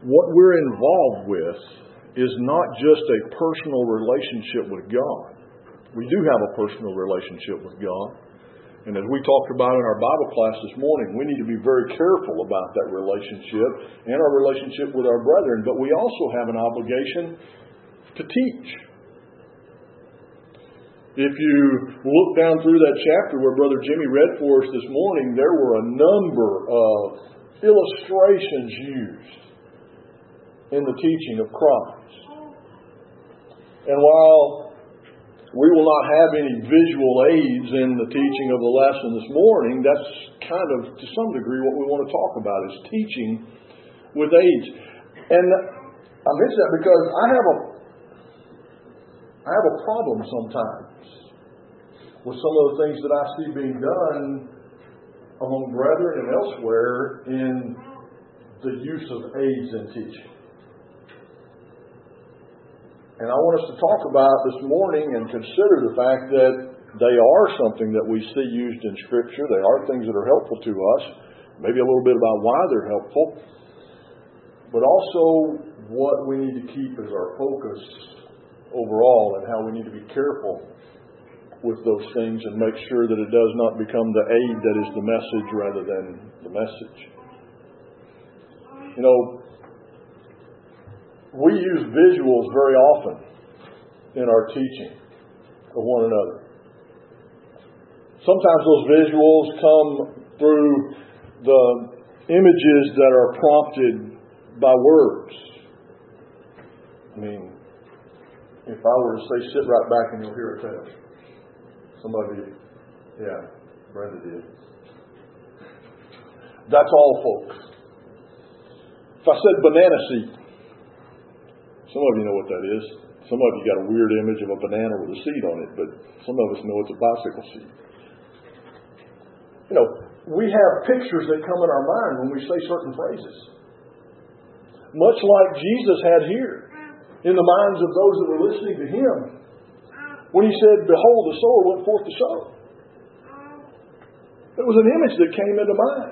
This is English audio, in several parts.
what we're involved with is not just a personal relationship with God. We do have a personal relationship with God. And as we talked about in our Bible class this morning, we need to be very careful about that relationship and our relationship with our brethren. But we also have an obligation to teach. If you look down through that chapter where Brother Jimmy read for us this morning, there were a number of illustrations used in the teaching of Christ. And while we will not have any visual aids in the teaching of the lesson this morning, that's kind of, to some degree, what we want to talk about, is teaching with aids. And I mention that because I have a problem sometimes with some of the things that I see being done among brethren and elsewhere in the use of aids in teaching. And I want us to talk about this morning and consider the fact that they are something that we see used in Scripture. They are things that are helpful to us. Maybe a little bit about why they're helpful. But also what we need to keep as our focus overall and how we need to be careful with those things and make sure that it does not become the aid that is the message rather than the message. You know, we use visuals very often in our teaching of one another. Sometimes those visuals come through the images that are prompted by words. I mean, if I were to say, sit right back and you'll hear a tale. Somebody, yeah, Brenda did. That's all, folks. If I said banana seat, some of you know what that is. Some of you got a weird image of a banana with a seat on it, but some of us know it's a bicycle seat. You know, we have pictures that come in our mind when we say certain phrases. Much like Jesus had here in the minds of those that were listening to Him when He said, behold, the sower went forth to sow. It was an image that came into mind.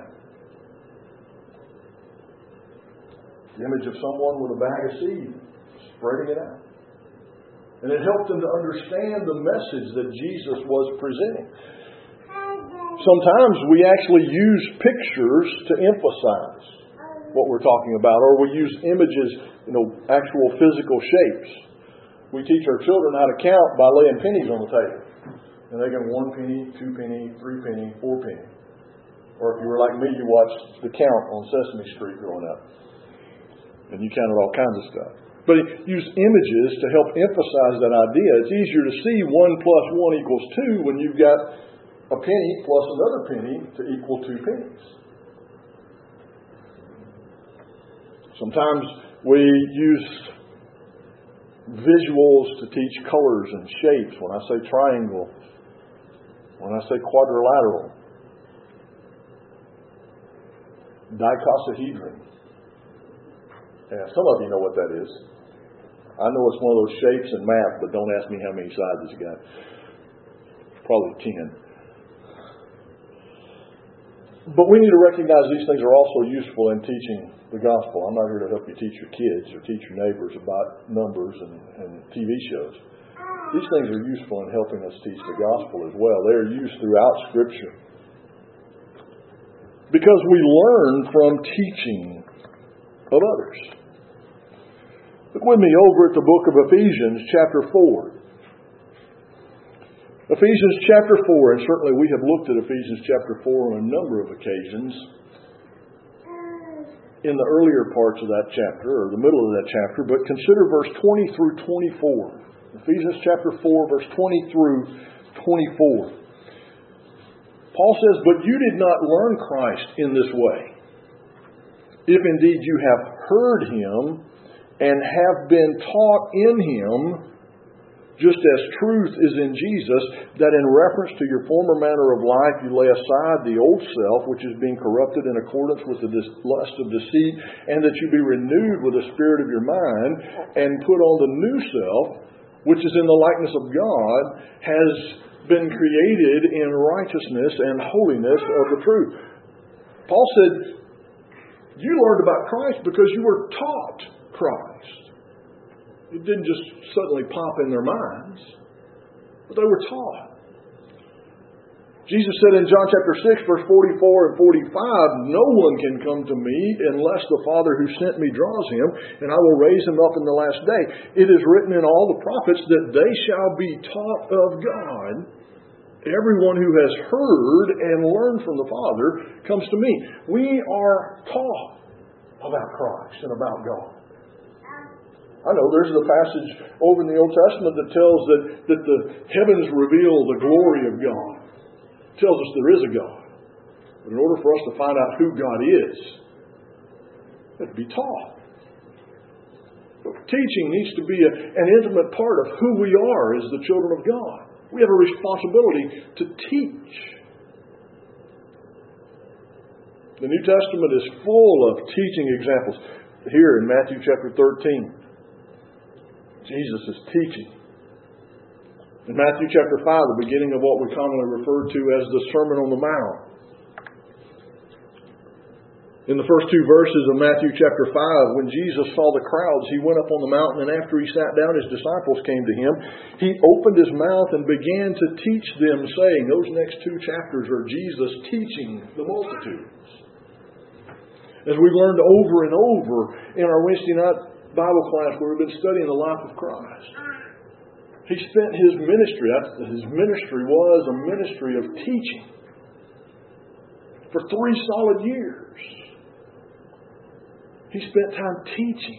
The image of someone with a bag of seed, spreading it out. And it helped them to understand the message that Jesus was presenting. Sometimes we actually use pictures to emphasize what we're talking about, or we use images, actual physical shapes. We teach our children how to count by laying pennies on the table. And they can 1 penny, 2 penny, 3 penny, 4 penny. Or if you were like me, you watched The Count on Sesame Street growing up. And you counted all kinds of stuff. But use images to help emphasize that idea. It's easier to see 1 plus 1 equals 2 when you've got a penny plus another penny to equal 2 pennies. Sometimes we use visuals to teach colors and shapes. When I say triangle, when I say quadrilateral, dicosahedron. Yeah, some of you know what that is. I know it's one of those shapes in math, but don't ask me how many sides it's got. Probably 10. But we need to recognize these things are also useful in teaching the gospel. I'm not here to help you teach your kids or teach your neighbors about numbers and TV shows. These things are useful in helping us teach the gospel as well. They're used throughout Scripture. Because we learn from teaching of others. Look with me over at the book of Ephesians chapter 4. Ephesians chapter 4, and certainly we have looked at Ephesians chapter 4 on a number of occasions in the earlier parts of that chapter, or the middle of that chapter, but consider verse 20 through 24. Ephesians chapter 4, verse 20 through 24. Paul says, but you did not learn Christ in this way, if indeed you have heard Him and have been taught in Him, just as truth is in Jesus, that in reference to your former manner of life you lay aside the old self, which is being corrupted in accordance with the lust of deceit, and that you be renewed with the spirit of your mind, and put on the new self, which is in the likeness of God, has been created in righteousness and holiness of the truth. Paul said, You learned about Christ because you were taught Christ. It didn't just suddenly pop in their minds, but they were taught. Jesus said in John chapter 6, verse 44 and 45, "No one can come to me unless the Father who sent me draws him, and I will raise him up in the last day. It is written in all the prophets that they shall be taught of God. Everyone who has heard and learned from the Father comes to me." We are taught about Christ and about God. I know there's a passage over in the Old Testament that tells that the heavens reveal the glory of God. It tells us there is a God. But in order for us to find out who God is, we have to be taught. Teaching needs to be an intimate part of who we are as the children of God. We have a responsibility to teach. The New Testament is full of teaching examples. Here in Matthew chapter 13, Jesus is teaching. In Matthew chapter 5, the beginning of what we commonly refer to as the Sermon on the Mount. In the first two verses of Matthew chapter 5, when Jesus saw the crowds, he went up on the mountain, and after he sat down, his disciples came to him. He opened his mouth and began to teach them, saying, those next two chapters are Jesus teaching the multitudes. As we've learned over and over in our Wednesday night Bible class where we've been studying the life of Christ, he spent his ministry was a ministry of teaching for 3 solid years. He spent time teaching.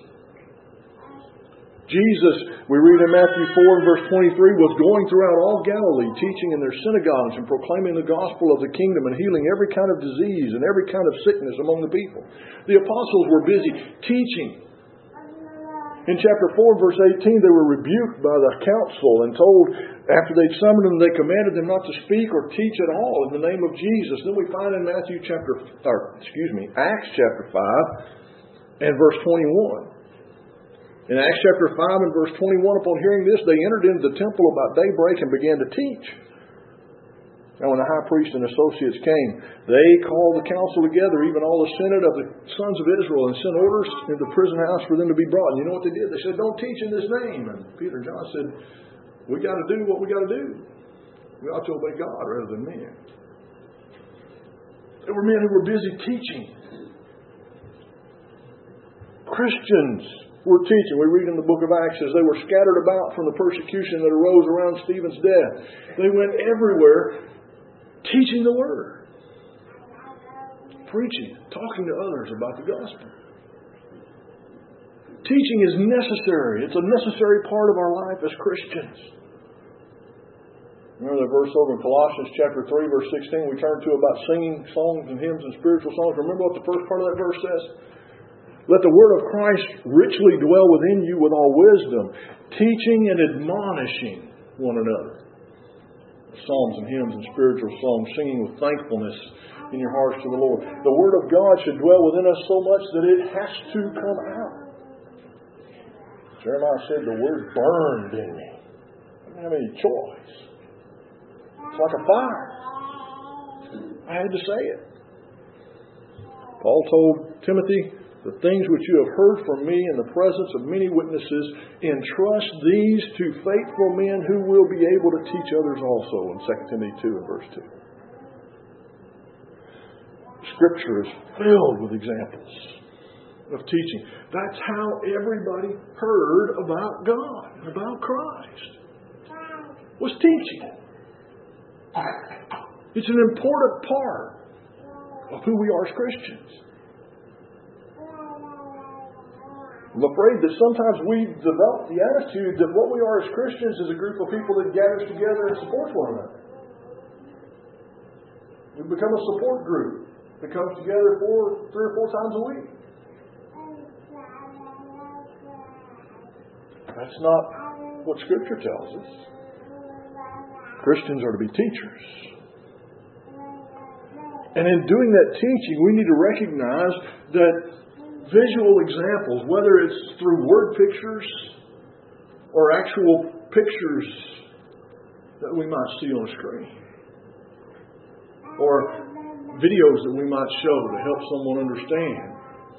Jesus, we read in Matthew 4 and verse 23, was going throughout all Galilee, teaching in their synagogues and proclaiming the gospel of the kingdom and healing every kind of disease and every kind of sickness among the people. The apostles were busy teaching. In chapter 4, verse 18, they were rebuked by the council and told, after they'd summoned them, they commanded them not to speak or teach at all in the name of Jesus. Then we find in Acts chapter 5 and verse 21. In Acts chapter 5 and verse 21, upon hearing this, they entered into the temple about daybreak and began to teach. Now when the high priest and associates came, they called the council together, even all the senate of the sons of Israel, and sent orders into the prison house for them to be brought. And you know what they did? They said, "Don't teach in this name." And Peter and John said, "We got to do what we got to do. We ought to obey God rather than men." They were men who were busy teaching. Christians were teaching. We read in the book of Acts as they were scattered about from the persecution that arose around Stephen's death. They went everywhere teaching the Word, preaching, talking to others about the gospel. Teaching is necessary. It's a necessary part of our life as Christians. Remember the verse over in Colossians chapter 3, verse 16 we turned to about singing songs and hymns and spiritual songs. Remember what the first part of that verse says? Let the word of Christ richly dwell within you with all wisdom, teaching and admonishing one another. Psalms and hymns and spiritual songs, singing with thankfulness in your hearts to the Lord. The Word of God should dwell within us so much that it has to come out. Jeremiah said the Word burned in me. I didn't have any choice. It's like a fire. I had to say it. Paul told Timothy, the things which you have heard from me in the presence of many witnesses, entrust these to faithful men who will be able to teach others also, in 2 Timothy 2 and verse 2. Scripture is filled with examples of teaching. That's how everybody heard about God, about Christ, was teaching. It's an important part of who we are as Christians. I'm afraid that sometimes we develop the attitude that what we are as Christians is a group of people that gathers together and supports one another. We become a support group that comes together 3 or 4 times a week. That's not what Scripture tells us. Christians are to be teachers. And in doing that teaching, we need to recognize that visual examples, whether it's through word pictures or actual pictures that we might see on a screen, or videos that we might show to help someone understand,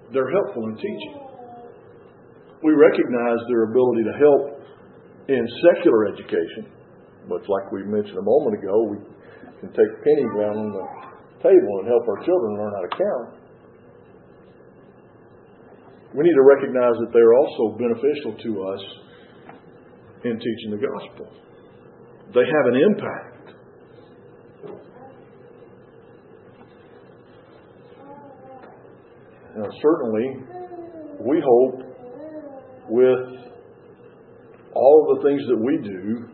they're helpful in teaching. We recognize their ability to help in secular education. But like we mentioned a moment ago, we can take pennies down on the table and help our children learn how to count. We need to recognize that they're also beneficial to us in teaching the gospel. They have an impact. Now, certainly, we hope with all of the things that we do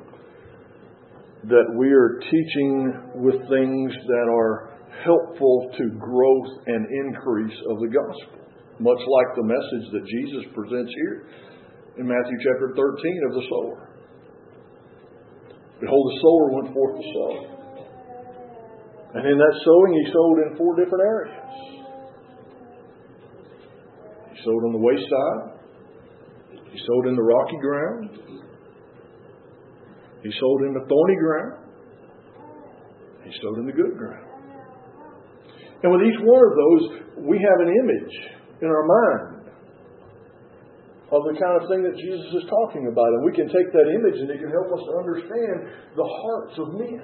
that we are teaching with things that are helpful to growth and increase of the gospel. Much like the message that Jesus presents here in Matthew chapter 13 of the sower. Behold, the sower went forth to sow. And in that sowing, he sowed in 4 different areas. He sowed on the wayside. He sowed in the rocky ground. He sowed in the thorny ground. He sowed in the good ground. And with each one of those, we have an image in our mind of the kind of thing that Jesus is talking about. And we can take that image and it can help us to understand the hearts of men.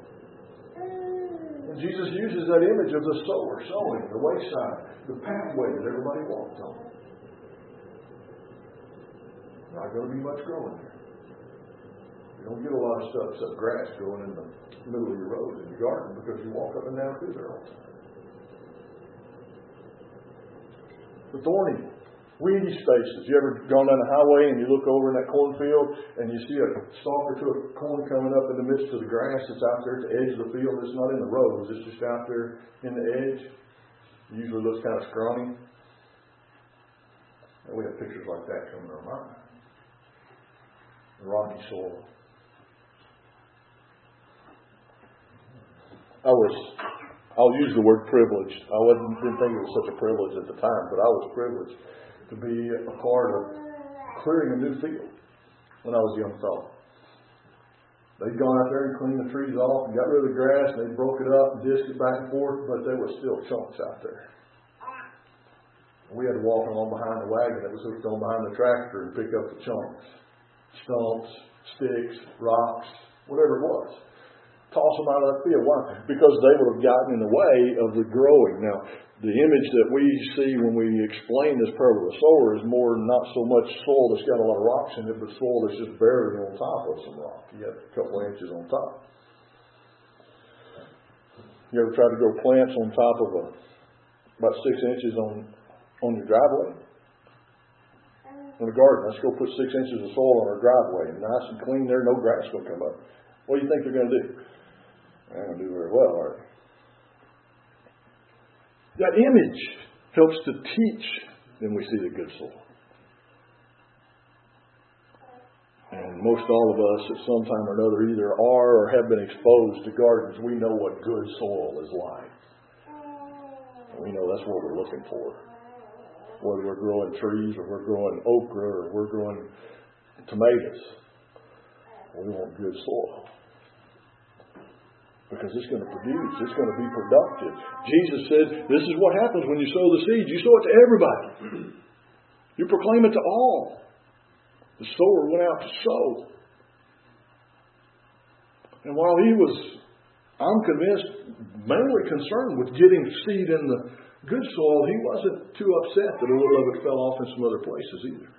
And Jesus uses that image of the sower sowing, the wayside, the pathway that everybody walked on. Not going to be much growing there. You don't get a lot of stuff except grass growing in the middle of your road in your garden because you walk up and down through there all the time. The thorny, weedy spaces. You ever gone down the highway and you look over in that cornfield and you see a stalk or two of corn coming up in the midst of the grass that's out there at the edge of the field? It's not in the rows. It's just out there in the edge. It usually looks kind of scrawny. And we have pictures like that coming to our mind. The rocky soil. I'll use the word privileged. I didn't think it was such a privilege at the time, but I was privileged to be a part of clearing a new field when I was a young fellow. They'd gone out there and cleaned the trees off and got rid of the grass, and they broke it up and dished it back and forth, but there were still chunks out there. We had to walk along behind the wagon that was hooked on behind the tractor and pick up the chunks. Stumps, sticks, rocks, whatever it was. Toss them out of that field. Why? Because they would have gotten in the way of the growing. Now, the image that we see when we explain this parable of the sower is more not so much soil that's got a lot of rocks in it, but soil that's just buried on top of some rock. You have a couple of inches on top. You ever tried to grow plants on top of about 6 inches on your driveway? In the garden, let's go put 6 inches of soil on our driveway, and nice and clean there, no grass will come up. What do you think they're going to do? They're going to do very well, are they? That image helps to teach, then we see the good soil. And most all of us at some time or another either are or have been exposed to gardens. We know what good soil is like. And we know that's what we're looking for. Whether we're growing trees or we're growing okra or we're growing tomatoes, we want good soil. Because it's going to produce. It's going to be productive. Jesus said, this is what happens when you sow the seed. You sow it to everybody. You proclaim it to all. The sower went out to sow. And while he was, I'm convinced, mainly concerned with getting seed in the good soil, he wasn't too upset that a little of it fell off in some other places either.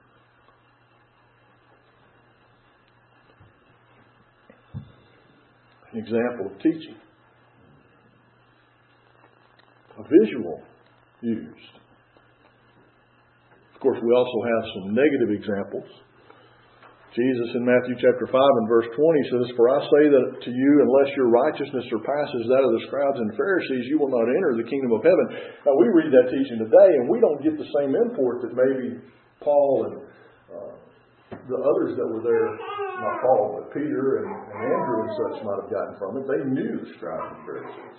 An example of teaching. A visual used. Of course, we also have some negative examples. Jesus in Matthew chapter 5 and verse 20 says, "For I say that to you, unless your righteousness surpasses that of the scribes and Pharisees, you will not enter the kingdom of heaven." Now, we read that teaching today, and we don't get the same import that maybe Paul and the others that were there, not Paul, but Peter and Andrew and such might have gotten from it. They knew the scribes and Pharisees.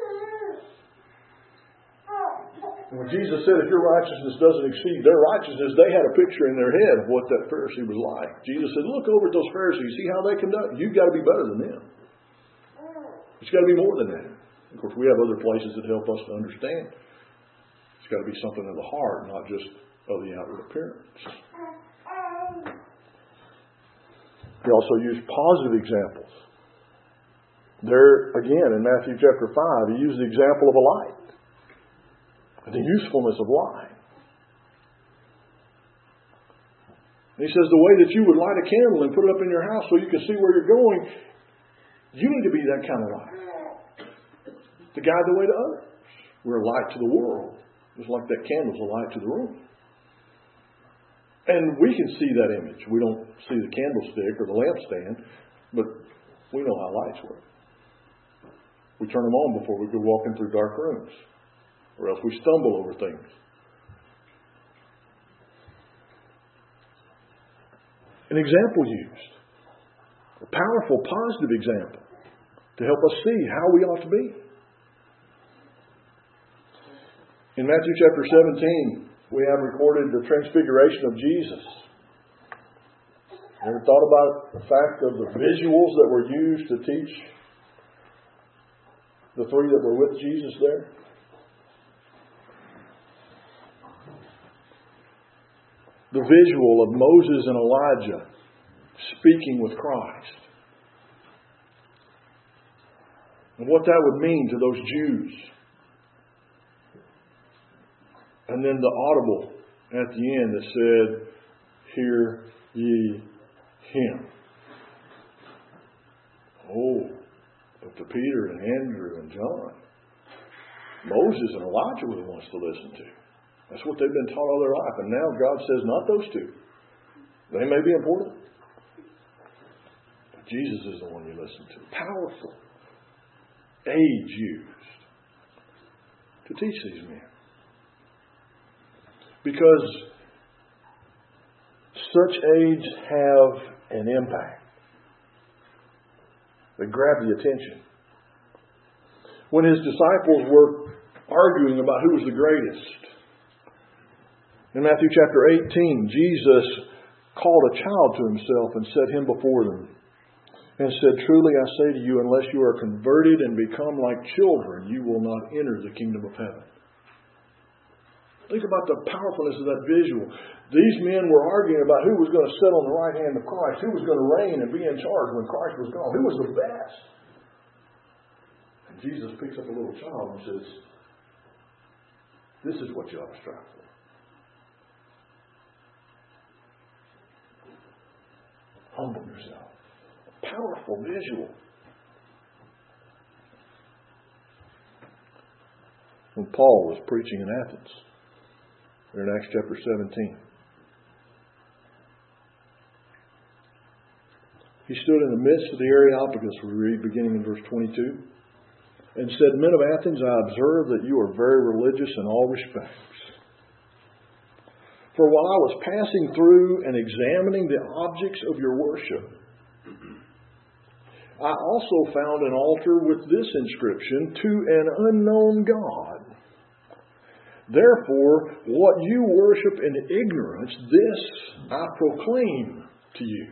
And when Jesus said, if your righteousness doesn't exceed their righteousness, they had a picture in their head of what that Pharisee was like. Jesus said, look over at those Pharisees, see how they conduct. You've got to be better than them. It's got to be more than that. Of course, we have other places that help us to understand. It's got to be something of the heart, not just of the outward appearance. He also used positive examples. There, again, in Matthew chapter 5, he used the example of a light. The usefulness of light. And he says the way that you would light a candle and put it up in your house so you can see where you're going, you need to be that kind of light. To guide the way to others. We're a light to the world. Just like that candle's a light to the room. And we can see that image. We don't see the candlestick or the lampstand, but we know how lights work. We turn them on before we go walking through dark rooms, or else we stumble over things. An example used, a powerful, positive example to help us see how we ought to be. In Matthew chapter 17, we have recorded the transfiguration of Jesus. Ever thought about the fact of the visuals that were used to teach the three that were with Jesus there? The visual of Moses and Elijah speaking with Christ. And what that would mean to those Jews. And then the audible at the end that said, "Hear ye him." Oh, but to Peter and Andrew and John, Moses and Elijah were the ones to listen to. That's what they've been taught all their life. And now God says, not those two. They may be important. But Jesus is the one you listen to. Powerful age used to teach these men. Because such age have an impact. They grab the attention. When his disciples were arguing about who was the greatest, in Matthew chapter 18, Jesus called a child to himself and set him before them and said, "Truly I say to you, unless you are converted and become like children, you will not enter the kingdom of heaven." Think about the powerfulness of that visual. These men were arguing about who was going to sit on the right hand of Christ, who was going to reign and be in charge when Christ was gone, who was the best. And Jesus picks up a little child and says, "This is what you ought to strive for." Humble yourself. A powerful visual. When Paul was preaching in Athens, in Acts chapter 17, he stood in the midst of the Areopagus, we read beginning in verse 22, and said, "Men of Athens, I observe that you are very religious in all respects. For while I was passing through and examining the objects of your worship, I also found an altar with this inscription, 'To an unknown God.' Therefore, what you worship in ignorance, this I proclaim to you."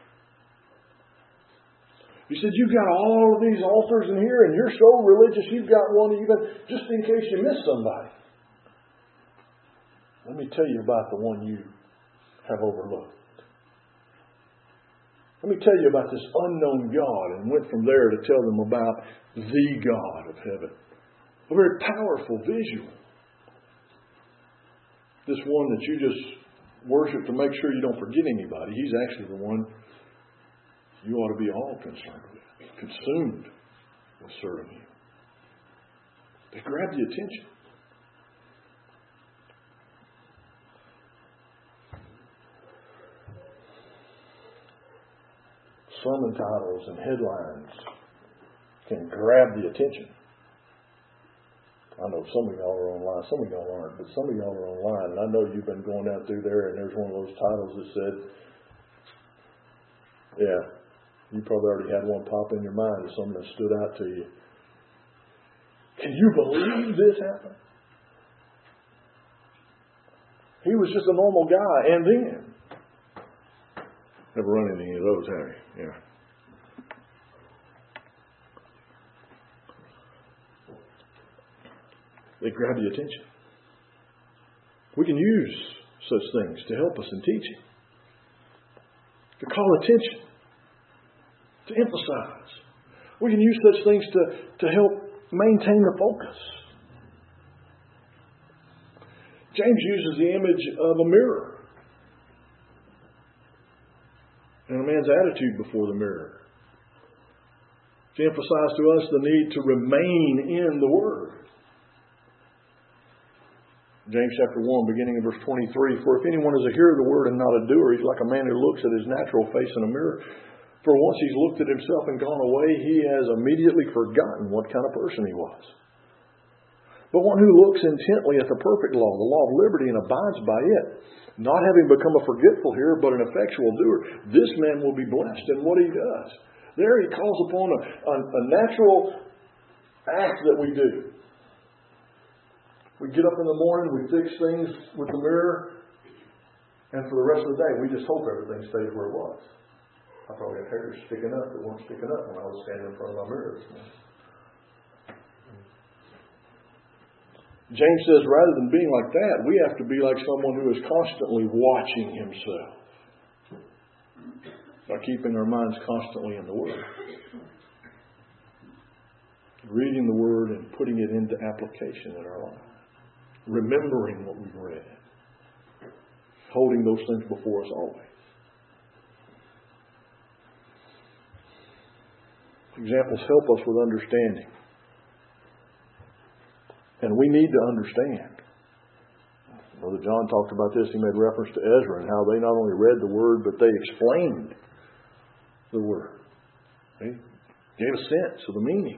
He said, "You've got all of these altars in here, and you're so religious, you've got one even just in case you miss somebody. Let me tell you about the one you have overlooked. Let me tell you about this unknown God," and went from there to tell them about the God of heaven. A very powerful visual. This one that you just worship to make sure you don't forget anybody. He's actually the one you ought to be all concerned with, consumed with serving Him. They grab the attention. Sermon titles and headlines can grab the attention. I know some of y'all are online. Some of y'all aren't, but some of y'all are online. And I know you've been going down through there, and there's one of those titles that said, yeah, you probably already had one pop in your mind as something that stood out to you. Can you believe this happened? He was just a normal guy, and then. Never run into any of those, have you? Yeah. They grab the attention. We can use such things to help us in teaching, to call attention, to emphasize. We can use such things to help maintain the focus. James uses the image of a mirror and a man's attitude before the mirror to emphasize to us the need to remain in the Word. James chapter 1, beginning in verse 23, "For if anyone is a hearer of the Word and not a doer, he's like a man who looks at his natural face in a mirror. For once he's looked at himself and gone away, he has immediately forgotten what kind of person he was. But one who looks intently at the perfect law, the law of liberty, and abides by it, not having become a forgetful hearer, but an effectual doer, this man will be blessed in what he does." There he calls upon a natural act that we do. We get up in the morning, we fix things with the mirror, and for the rest of the day, we just hope everything stays where it was. I probably had hairs sticking up that weren't sticking up when I was standing in front of my mirror this morning. James says, rather than being like that, we have to be like someone who is constantly watching himself, by keeping our minds constantly in the Word. Reading the Word and putting it into application in our life. Remembering what we've read. Holding those things before us always. Examples help us with understanding. And we need to understand. Brother John talked about this. He made reference to Ezra and how they not only read the Word, but they explained the Word. They gave a sense of the meaning.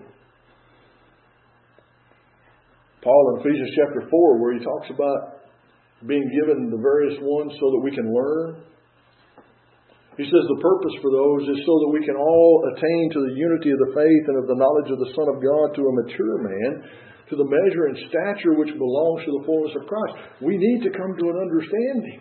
Paul in Ephesians chapter 4, where he talks about being given the various ones so that we can learn. He says the purpose for those is so that we can all attain to the unity of the faith and of the knowledge of the Son of God, to a mature man, to the measure and stature which belongs to the fullness of Christ. We need to come to an understanding.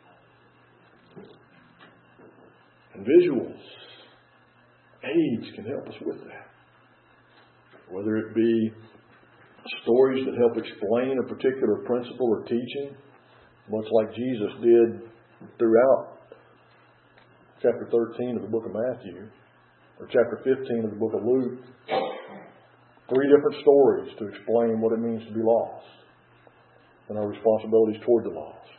And visuals, aids can help us with that. Whether it be stories that help explain a particular principle or teaching, much like Jesus did throughout chapter 13 of the book of Matthew, or chapter 15 of the book of Luke. 3 different stories to explain what it means to be lost and our responsibilities toward the lost.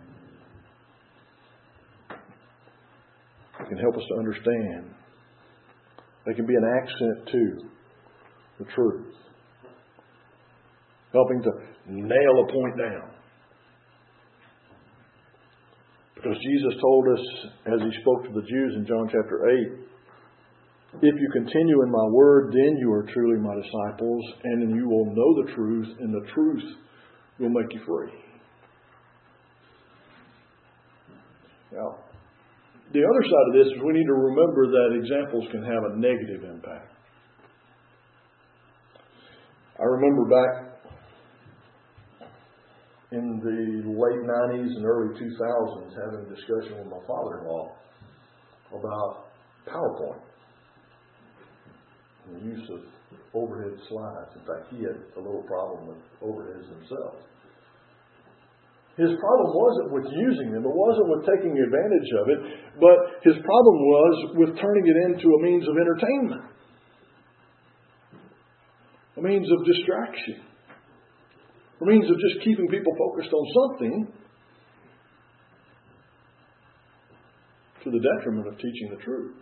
It can help us to understand. They can be an accent to the truth, helping to nail a point down. Because Jesus told us, as He spoke to the Jews in John chapter 8, "If you continue in my word, then you are truly my disciples, and then you will know the truth, and the truth will make you free." Now, the other side of this is we need to remember that examples can have a negative impact. I remember back in the late 90s and early 2000s having a discussion with my father-in-law about PowerPoint and the use of overhead slides. In fact, he had a little problem with overheads himself. His problem wasn't with using them. It wasn't with taking advantage of it. But his problem was with turning it into a means of entertainment. A means of distraction. A means of just keeping people focused on something to the detriment of teaching the truth.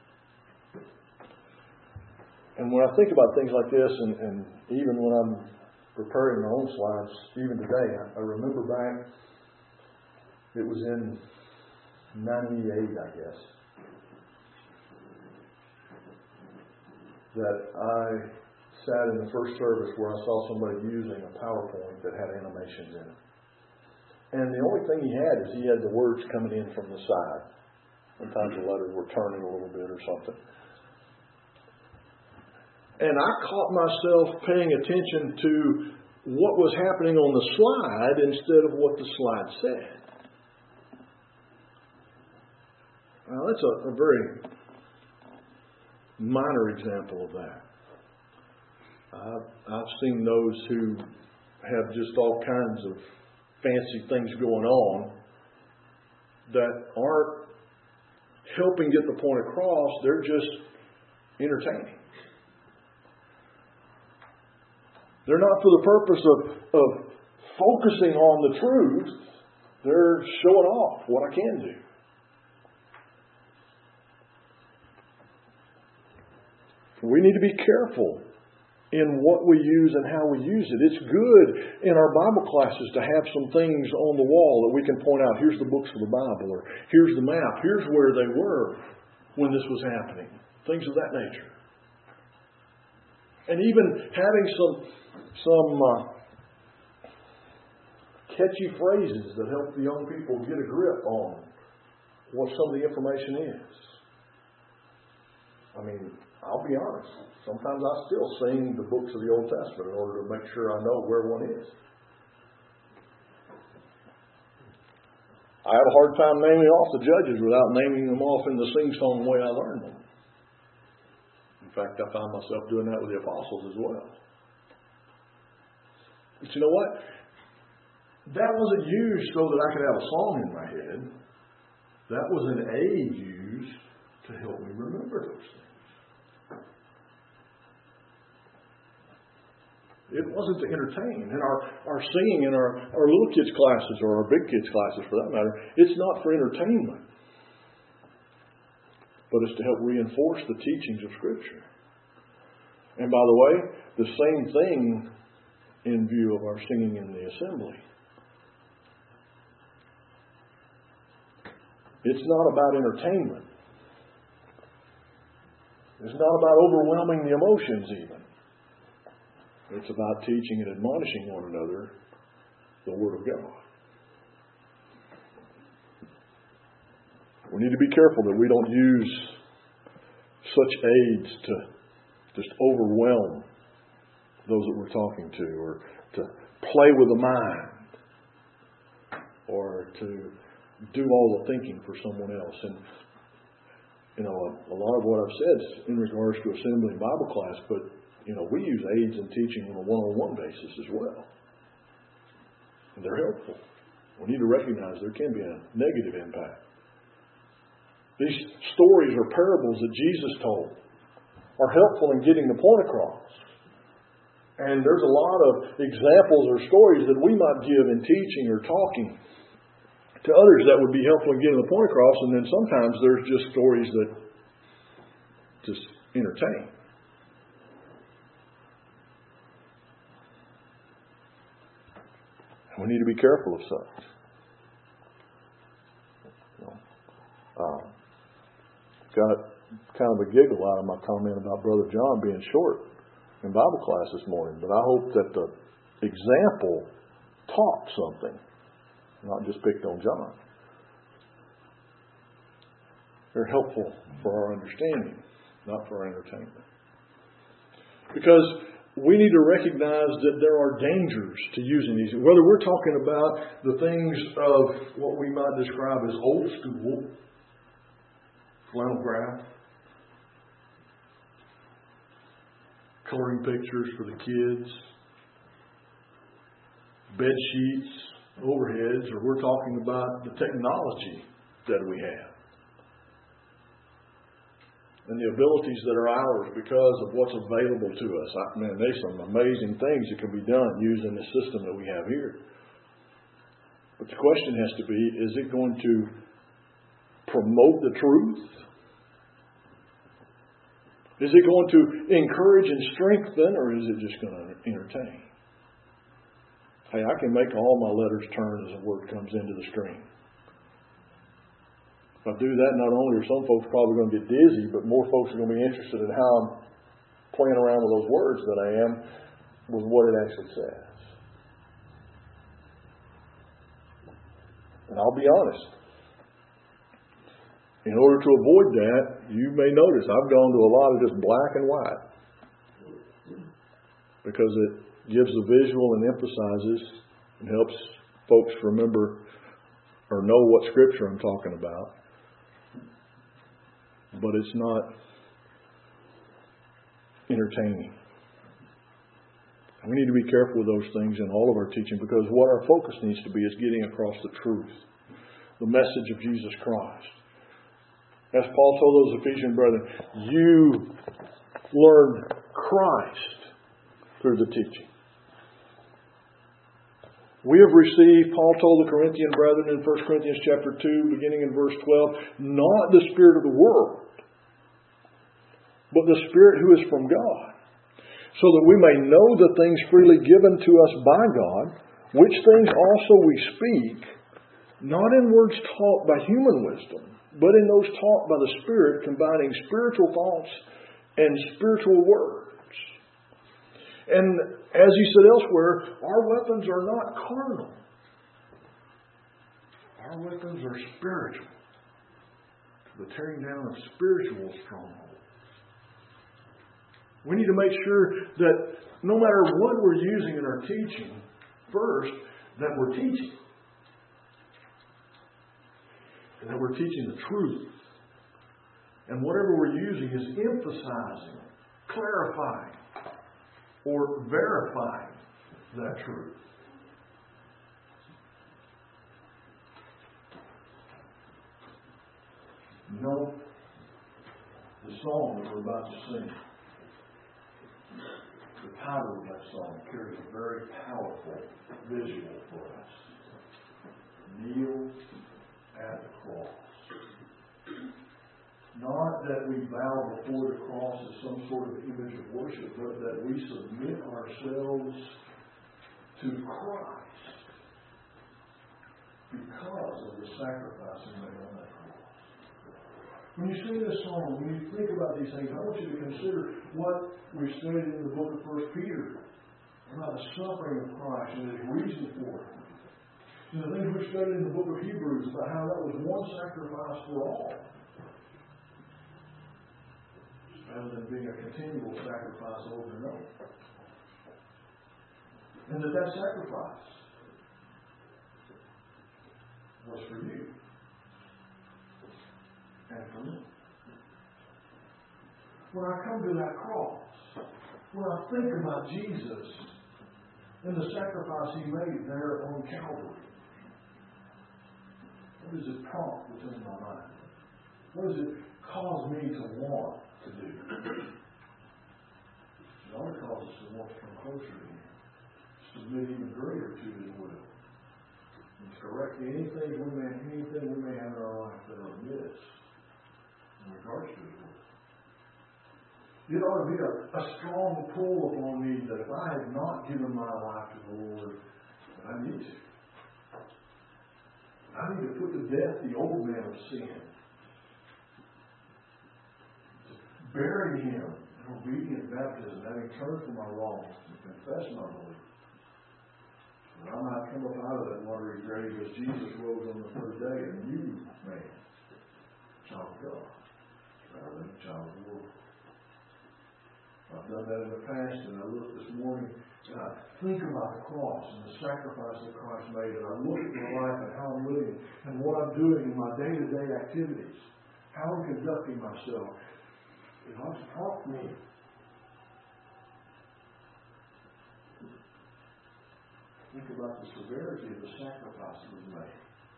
And when I think about things like this, and even when I'm preparing my own slides, even today, I remember back, it was in 98, I guess, that I sat in the first service where I saw somebody using a PowerPoint that had animations in it. And the only thing he had is he had the words coming in from the side. Sometimes the letters were turning a little bit or something. And I caught myself paying attention to what was happening on the slide instead of what the slide said. Now, that's a very minor example of that. I've seen those who have just all kinds of fancy things going on that aren't helping get the point across. They're just entertaining. They're not for the purpose of focusing on the truth. They're showing off what I can do. We need to be careful in what we use and how we use it. It's good in our Bible classes to have some things on the wall that we can point out. Here's the books of the Bible, or here's the map. Here's where they were when this was happening. Things of that nature. And even having some catchy phrases that help the young people get a grip on what some of the information is. I mean, I'll be honest. Sometimes I still sing the books of the Old Testament in order to make sure I know where one is. I have a hard time naming off the judges without naming them off in the sing-song way I learned them. In fact, I found myself doing that with the apostles as well. But you know what? That wasn't used so that I could have a song in my head. That was an aid used to help me remember those things. It wasn't to entertain. And our singing in our little kids' classes, or our big kids' classes for that matter, it's not for entertainment. But it's to help reinforce the teachings of Scripture. And by the way, the same thing in view of our singing in the assembly. It's not about entertainment. It's not about overwhelming the emotions even. It's about teaching and admonishing one another the Word of God. We need to be careful that we don't use such aids to just overwhelm those that we're talking to, or to play with the mind, or to do all the thinking for someone else. And a lot of what I've said is in regards to assembly and Bible class, but we use aids in teaching on a one-on-one basis as well. And they're helpful. We need to recognize there can be a negative impact. These stories or parables that Jesus told are helpful in getting the point across. And there's a lot of examples or stories that we might give in teaching or talking to others that would be helpful in getting the point across. And then sometimes there's just stories that just entertain. We need to be careful of such. Got kind of a giggle out of my comment about Brother John being short in Bible class this morning, but I hope that the example taught something, not just picked on John. They're helpful for our understanding, not for our entertainment. Because we need to recognize that there are dangers to using these. Whether we're talking about the things of what we might describe as old school, flannel graph, coloring pictures for the kids, bed sheets, overheads, or we're talking about the technology that we have. And the abilities that are ours because of what's available to us. There's some amazing things that can be done using the system that we have here. But the question has to be, is it going to promote the truth? Is it going to encourage and strengthen, or is it just going to entertain? Hey, I can make all my letters turn as a word comes into the screen. If I do that, not only are some folks probably going to get dizzy, but more folks are going to be interested in how I'm playing around with those words than I am with what it actually says. And I'll be honest. In order to avoid that, you may notice I've gone to a lot of just black and white. Because it gives the visual and emphasizes and helps folks remember or know what Scripture I'm talking about. But it's not entertaining. We need to be careful with those things in all of our teaching, because what our focus needs to be is getting across the truth, the message of Jesus Christ. As Paul told those Ephesian brethren, you learned Christ through the teaching. We have received, Paul told the Corinthian brethren in 1 Corinthians chapter 2, beginning in verse 12, not the spirit of the world, but the Spirit who is from God, so that we may know the things freely given to us by God, which things also we speak, not in words taught by human wisdom, but in those taught by the Spirit, combining spiritual thoughts and spiritual words. And as he said elsewhere, our weapons are not carnal. Our weapons are spiritual, to the tearing down of spiritual strongholds. We need to make sure that no matter what we're using in our teaching, first, that we're teaching. And that we're teaching the truth. And whatever we're using is emphasizing, clarifying, or verifying that truth. You know, the song that we're about to sing, the title of that song carries a very powerful visual for us. Kneel at the cross. Not that we bow before the cross as some sort of image of worship, but that we submit ourselves to Christ because of the sacrifice He made on that cross. When you sing this song, when you think about these things, I want you to consider what we studied in the book of 1 Peter about the suffering of Christ and His reason for it. And the things we studied in the book of Hebrews about how that was one sacrifice for all, rather than being a continual sacrifice over and over. And that sacrifice was for you and for me. When I come to that cross, when I think about Jesus and the sacrifice He made there on Calvary, what does it prompt within my mind? What does it cause me to want to do? It ought to cause us to want to come closer to Him, submit even greater to His will, and correct anything we may have in our life that are amiss in regards to His will. It ought to be a strong pull upon me that if I have not given my life to the Lord, that I need to. I need to put to death the old man of sin. Bury him in obedient baptism, having turned from my wrongs and confess my belief. And I might come up out of that watery grave as Jesus rose on the third day, a new man, child of God, rather than a child of the world. I've done that in the past, and I look this morning and I think about the cross and the sacrifice that Christ made, and I look at my life and how I'm living and what I'm doing in my day-to-day activities, how I'm conducting myself. It ought to prompt me. Think about the severity of the sacrifice that was made.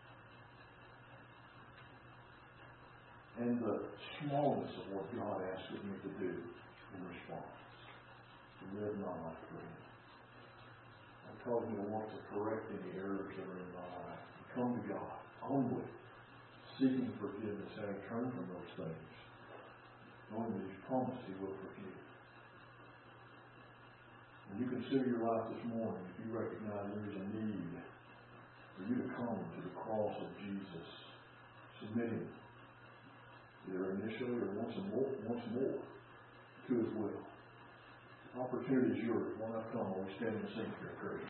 And the smallness of what God asked of me to do in response. To live my life for Him. I'm telling you, I want to correct any errors that are in my life. Come to God, humbly, seeking forgiveness, having turned from those things, knowing that He's promised He will forgive. When you consider your life this morning, if you recognize there is a need for you to come to the cross of Jesus, submitting either initially or once more to His will. Opportunity is yours. When I come, I'll stand and sing for your praise.